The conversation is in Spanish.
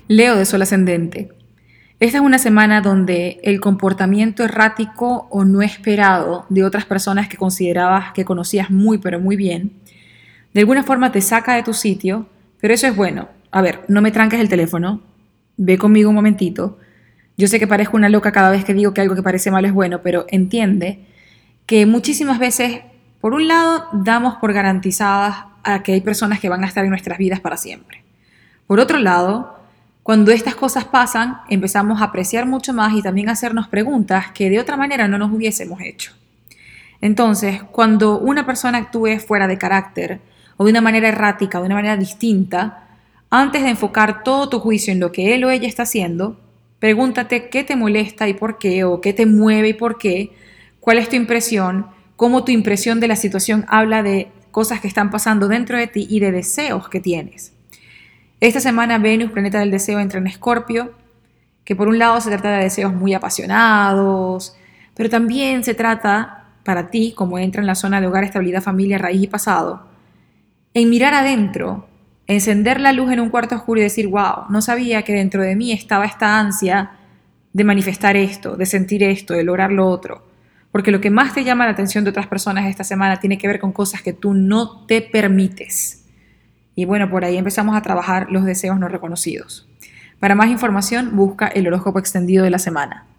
Leo de Sol Ascendente. Esta es una semana donde el comportamiento errático o no esperado de otras personas que considerabas que conocías muy pero muy bien, de alguna forma te saca de tu sitio, pero eso es bueno. A ver, no me tranques el teléfono, ve conmigo un momentito. Yo sé que parezco una loca cada vez que digo que algo que parece malo es bueno, pero entiende que muchísimas veces, por un lado, damos por garantizadas a que hay personas que van a estar en nuestras vidas para siempre. Por otro lado, cuando estas cosas pasan, empezamos a apreciar mucho más y también a hacernos preguntas que de otra manera no nos hubiésemos hecho. Entonces, cuando una persona actúe fuera de carácter o de una manera errática, de una manera distinta, antes de enfocar todo tu juicio en lo que él o ella está haciendo, pregúntate qué te molesta y por qué, o qué te mueve y por qué, cuál es tu impresión, cómo tu impresión de la situación habla de cosas que están pasando dentro de ti y de deseos que tienes. Esta semana Venus, planeta del deseo, entra en Escorpio, que por un lado se trata de deseos muy apasionados, pero también se trata, para ti, como entra en la zona de hogar, estabilidad, familia, raíz y pasado, en mirar adentro, encender la luz en un cuarto oscuro y decir, wow, no sabía que dentro de mí estaba esta ansia de manifestar esto, de sentir esto, de lograr lo otro. Porque lo que más te llama la atención de otras personas esta semana tiene que ver con cosas que tú no te permites. Y bueno, por ahí empezamos a trabajar los deseos no reconocidos. Para más información, busca el horóscopo extendido de la semana.